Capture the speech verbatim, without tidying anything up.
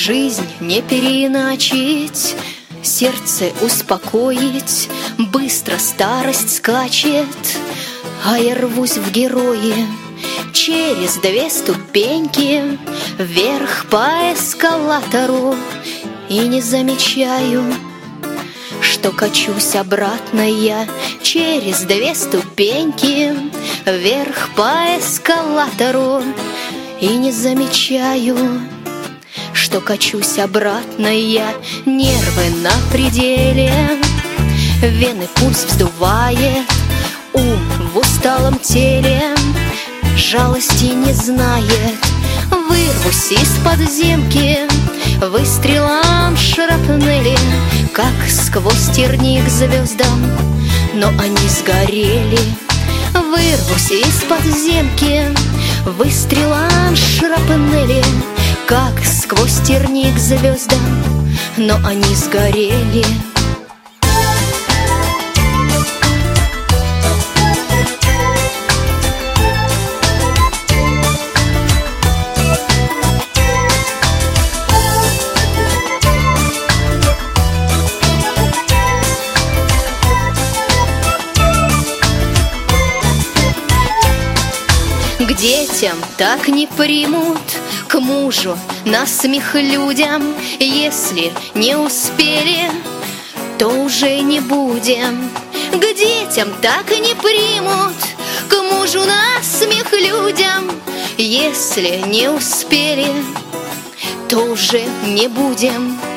Жизнь не переиначить, сердце успокоить, быстро старость скачет, а я рвусь в герои. Через две ступеньки вверх по эскалатору и не замечаю, что качусь обратно я. Через две ступеньки вверх по эскалатору и не замечаю, что качусь обратно я. Нервы на пределе, вены пульс вздувает, ум в усталом теле жалости не знает. Вырвусь из подземки выстрелом шрапнели, как сквозь терник звездам, но они сгорели. Вырвусь из подземки выстрелом шрапнели, как сквозь терник звездам, но они сгорели. К детям так не примут, к мужу насмех людям. Если не успели, то уже не будем. К детям так не примут, к мужу насмех людям. Если не успели, то уже не будем.